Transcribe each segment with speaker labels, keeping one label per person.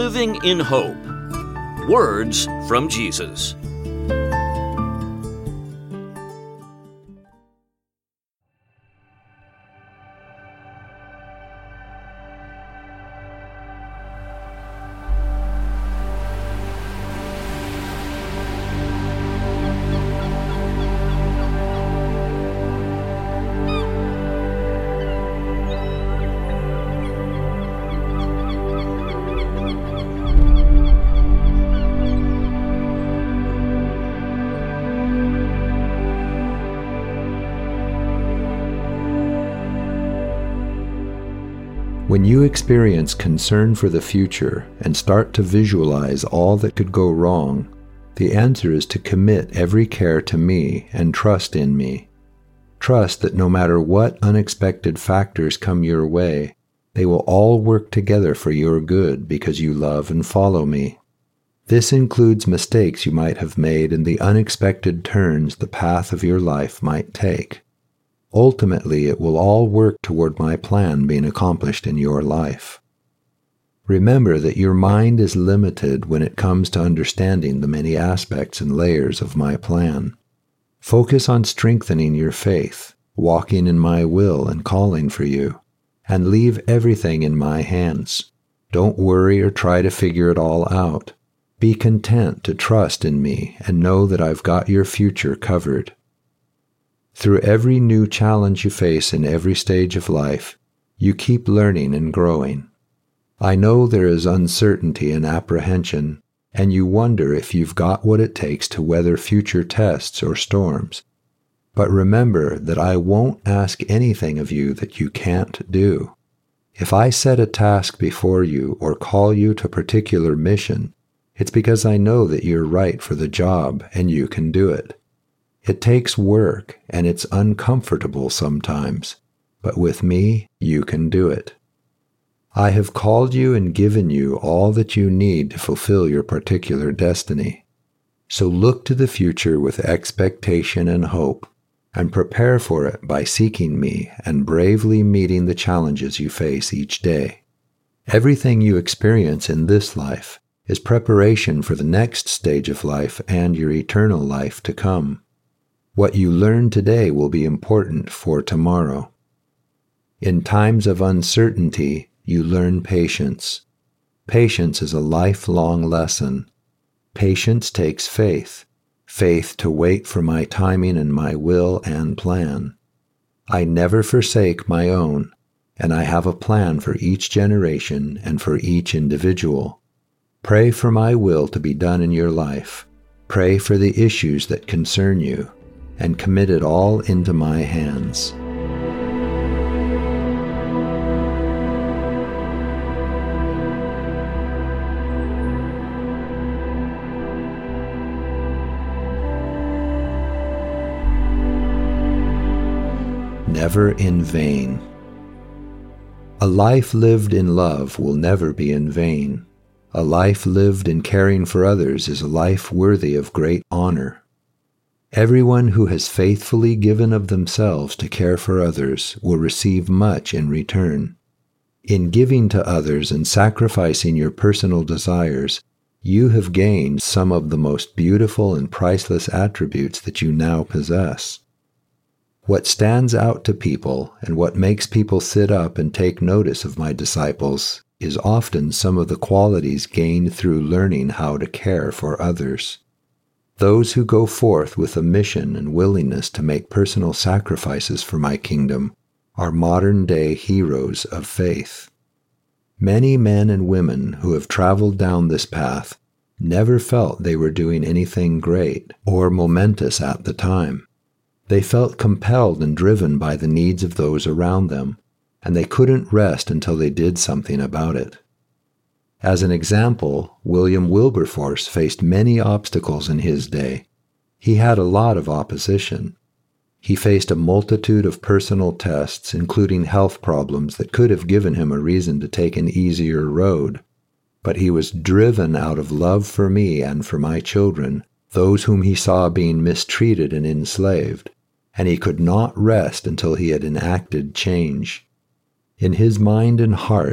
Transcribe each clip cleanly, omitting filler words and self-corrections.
Speaker 1: Living in Hope. Words from Jesus.
Speaker 2: When you experience concern for the future and start to visualize all that could go wrong, the answer is to commit every care to me and trust in me. Trust that no matter what unexpected factors come your way, they will all work together for your good because you love and follow me. This includes mistakes you might have made and the unexpected turns the path of your life might take. Ultimately, it will all work toward my plan being accomplished in your life. Remember that your mind is limited when it comes to understanding the many aspects and layers of my plan. Focus on strengthening your faith, walking in my will and calling for you, and leave everything in my hands. Don't worry or try to figure it all out. Be content to trust in me and know that I've got your future covered. Through every new challenge you face in every stage of life, you keep learning and growing. I know there is uncertainty and apprehension, and you wonder if you've got what it takes to weather future tests or storms. But remember that I won't ask anything of you that you can't do. If I set a task before you or call you to a particular mission, it's because I know that you're right for the job and you can do it. It takes work, and it's uncomfortable sometimes, but with me, you can do it. I have called you and given you all that you need to fulfill your particular destiny. So look to the future with expectation and hope, and prepare for it by seeking me and bravely meeting the challenges you face each day. Everything you experience in this life is preparation for the next stage of life and your eternal life to come. What you learn today will be important for tomorrow. In times of uncertainty, you learn patience. Patience is a lifelong lesson. Patience takes faith. Faith to wait for my timing and my will and plan. I never forsake my own, and I have a plan for each generation and for each individual. Pray for my will to be done in your life. Pray for the issues that concern you, and commit it all into my hands. Never in vain. A life lived in love will never be in vain. A life lived in caring for others is a life worthy of great honor. Everyone who has faithfully given of themselves to care for others will receive much in return. In giving to others and sacrificing your personal desires, you have gained some of the most beautiful and priceless attributes that you now possess. What stands out to people and what makes people sit up and take notice of my disciples is often some of the qualities gained through learning how to care for others. Those who go forth with a mission and willingness to make personal sacrifices for my kingdom are modern-day heroes of faith. Many men and women who have traveled down this path never felt they were doing anything great or momentous at the time. They felt compelled and driven by the needs of those around them, and they couldn't rest until they did something about it. As an example, William Wilberforce faced many obstacles in his day. He had a lot of opposition. He faced a multitude of personal tests, including health problems that could have given him a reason to take an easier road. But he was driven out of love for me and for my children, those whom he saw being mistreated and enslaved, and he could not rest until he had enacted change. In his mind and heart,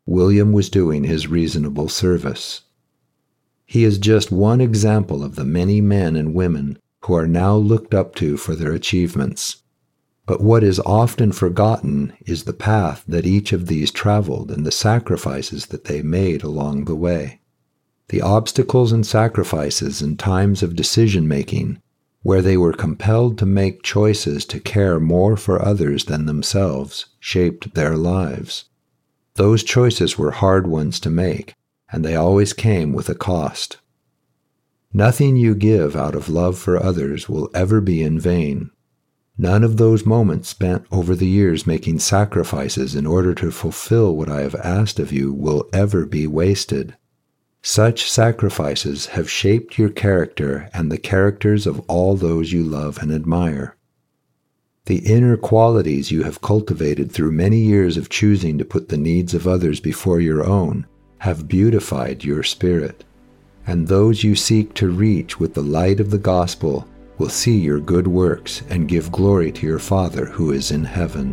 Speaker 2: William was doing his reasonable service. He is just one example of the many men and women who are now looked up to for their achievements. But what is often forgotten is the path that each of these traveled and the sacrifices that they made along the way. The obstacles and sacrifices in times of decision-making, where they were compelled to make choices to care more for others than themselves, shaped their lives. Those choices were hard ones to make, and they always came with a cost. Nothing you give out of love for others will ever be in vain. None of those moments spent over the years making sacrifices in order to fulfill what I have asked of you will ever be wasted. Such sacrifices have shaped your character and the characters of all those you love and admire. The inner qualities you have cultivated through many years of choosing to put the needs of others before your own have beautified your spirit, and those you seek to reach with the light of the gospel will see your good works and give glory to your Father who is in heaven.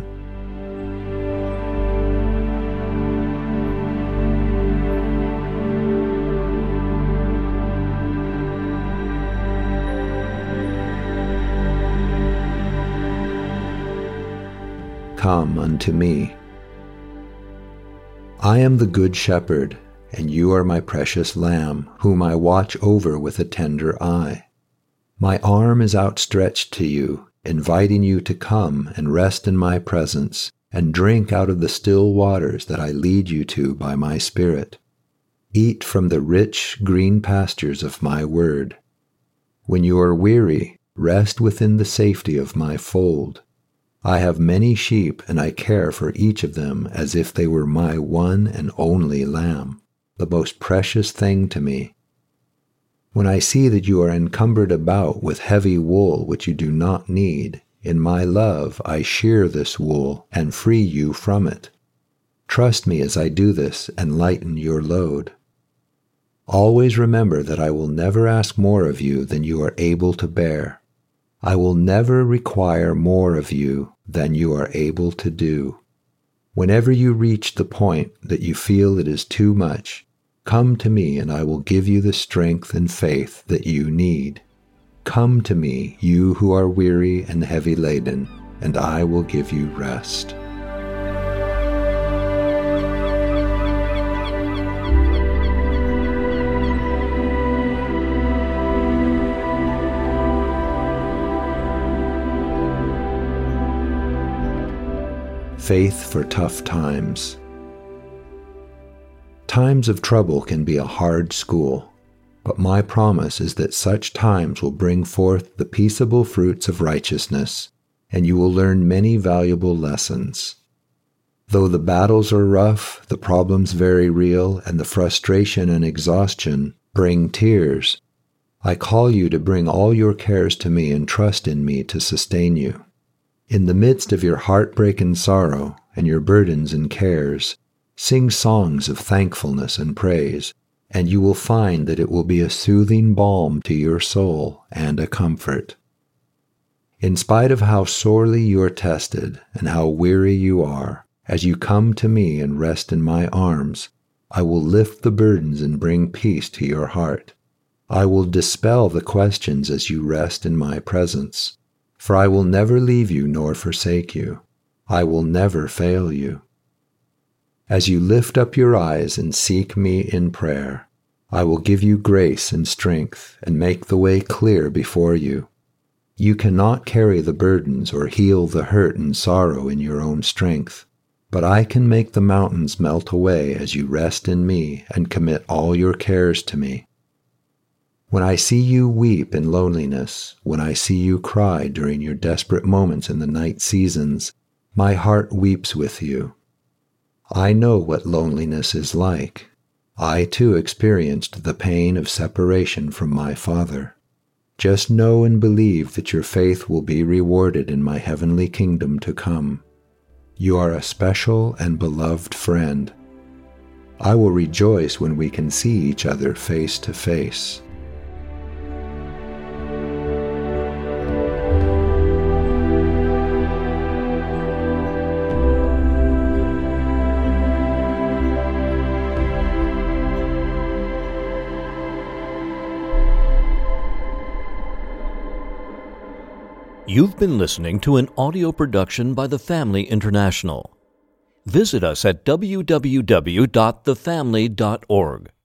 Speaker 2: Come unto me. I am the good shepherd, and you are my precious lamb, whom I watch over with a tender eye. My arm is outstretched to you, inviting you to come and rest in my presence, and drink out of the still waters that I lead you to by my Spirit. Eat from the rich green pastures of my word. When you are weary, rest within the safety of my fold. I have many sheep, and I care for each of them as if they were my one and only lamb, the most precious thing to me. When I see that you are encumbered about with heavy wool which you do not need, in my love I shear this wool and free you from it. Trust me as I do this and lighten your load. Always remember that I will never ask more of you than you are able to bear. I will never require more of you than you are able to do. Whenever you reach the point that you feel it is too much, come to me and I will give you the strength and faith that you need. Come to me, you who are weary and heavy laden, and I will give you rest. Faith for tough times. Times of trouble can be a hard school, but my promise is that such times will bring forth the peaceable fruits of righteousness, and you will learn many valuable lessons. Though the battles are rough, the problems very real, and the frustration and exhaustion bring tears, I call you to bring all your cares to me and trust in me to sustain you. In the midst of your heartbreak and sorrow, and your burdens and cares, sing songs of thankfulness and praise, and you will find that it will be a soothing balm to your soul and a comfort. In spite of how sorely you are tested and how weary you are, as you come to me and rest in my arms, I will lift the burdens and bring peace to your heart. I will dispel the questions as you rest in my presence. For I will never leave you nor forsake you. I will never fail you. As you lift up your eyes and seek me in prayer, I will give you grace and strength and make the way clear before you. You cannot carry the burdens or heal the hurt and sorrow in your own strength, but I can make the mountains melt away as you rest in me and commit all your cares to me. When I see you weep in loneliness, when I see you cry during your desperate moments in the night seasons, my heart weeps with you. I know what loneliness is like. I too experienced the pain of separation from my Father. Just know and believe that your faith will be rewarded in my heavenly kingdom to come. You are a special and beloved friend. I will rejoice when we can see each other face to face.
Speaker 1: You've been listening to an audio production by The Family International. Visit us at www.thefamily.org.